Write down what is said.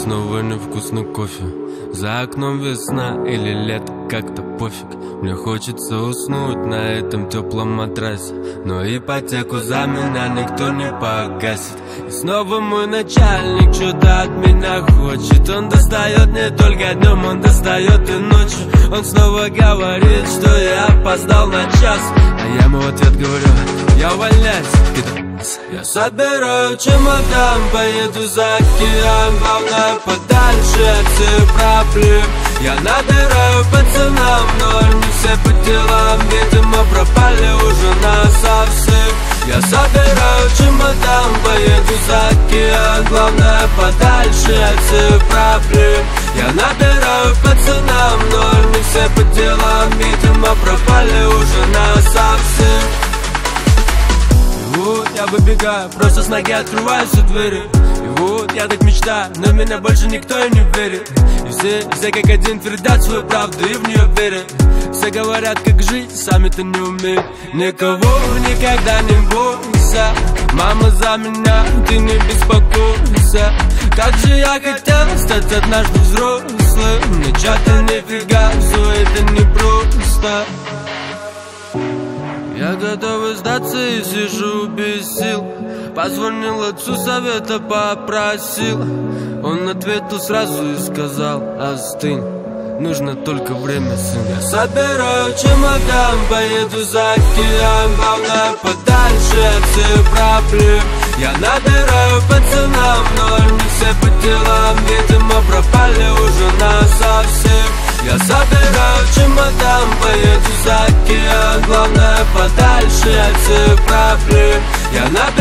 снова невкусный кофе. За окном весна или лето, как-то пофиг. Мне хочется уснуть на этом теплом матрасе, но ипотеку за меня никто не погасит. И снова мой начальник что-то от меня хочет. Он достает не только днем, он достает и ночью. Он снова говорит, что я опоздал на час, а я ему в ответ говорю: я увольняюсь. Я собираю чемодан, поеду за океан, главное подальше от всех проблем. Я набираю пацанам, но они все по делам, видимо пропали уже насовсем. Я собираю чемодан, поеду за океан, главное подальше от всех проблем. Я набираю пацанам, но они все по делам, видимо пропали уже насовсем. Вот я выбегаю, просто с ноги открываю все двери. И вот я так мечтаю, но в меня больше никто и не верит. И все как один твердят свою правду и в нее верят. Все говорят, как жить, сами-то не умеют. Никого никогда не бойся, мама за меня, ты не беспокойся. Как же я хотел стать однажды взрослым, но чё-то нифига, все это непросто. Я готов сдаться и сижу без сил. Позвонил отцу, совета попросил. Он ответил сразу и сказал: остынь, нужно только время, сын. Я собираю чемодан, поеду за океан, главное подальше от всех проблем. Я набираю пацанам, но они все по делам, видимо пропали уже насовсем. Я собираю чемодан, поеду за океан, главное подальше от всех проблем. Я набираю